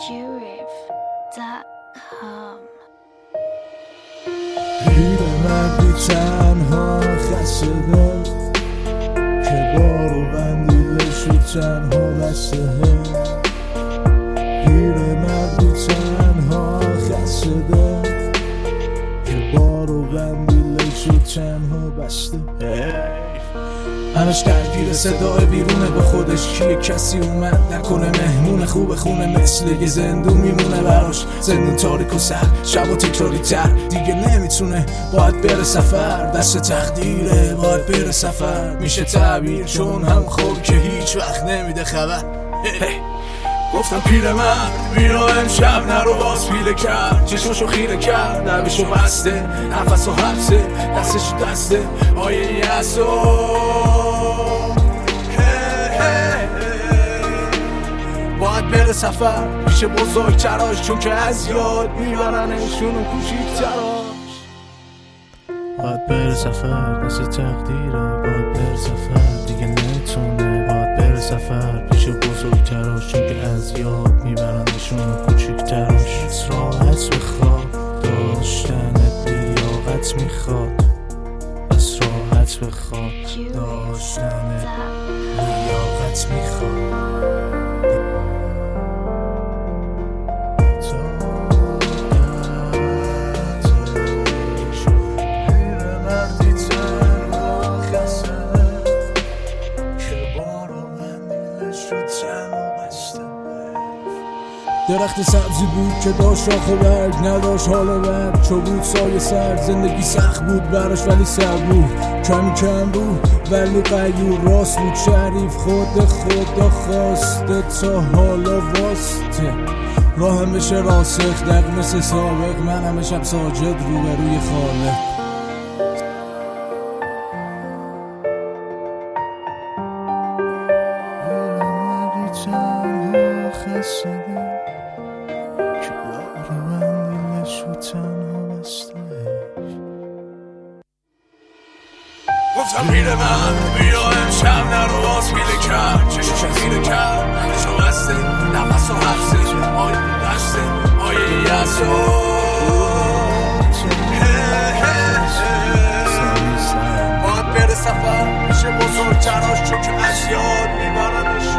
jurif.com. پیرمردی تنها خسته دل که بار و بندیلشو تنها بسته. پیرمردی تنها خسته دل که بار و بندیلشو تنها بسته. همش درگیر صدای بیرونه با خودش کیه کسی اومد نکنه مهمون خوب خونه مثل یه زندون میمونه براش زندون تاریک و سر شب و تکراری تر دیگه نمیتونه باید بره سفر دست تقدیره باید بره سفر میشه تعبیر چون هم خوب که هیچ وقت نمیده خبر. گفتم پیرمرد بیرا امشب نرو باز پیله کرد چشمشو خیره کرد لبشو بسته نفسو حبسه دستشو دسته آیه یسو باید بره سفر پیش بزرگتراش چون که از یاد میبرنشون و کوچیکتراش. باید بره سفر دست تقدیره باید بره سفر دیگه نمیتونه باید بره سفر پیش بزرگتراش چون که از یاد میبرنشون و کوچیکتراش. راحت بخواد داشتنت لیاقت میخواد بس راحت بخواد داشتنت لیاقت میخواد. درخت سبزی بود که داشت شاخ و برگ نداشت حال و بد چو بود سایه سرد زندگی سخت بود براش ولی صبور کمی کم بود ولی غیور راست بود شریف خود خدا خواسته تا حالا واسطه راهم بشه راسخ دق مثل سابق من همه شب ساجد روبروی خالق. گفتم پیرمرد بیا امشب نرو باز پیله کرد چشمشو خیره کرد نشو بسته نفسو حبسه آیه دسته آیه یسو باید بره سفر پیش بزرگتراش چون که از یاد میبرنش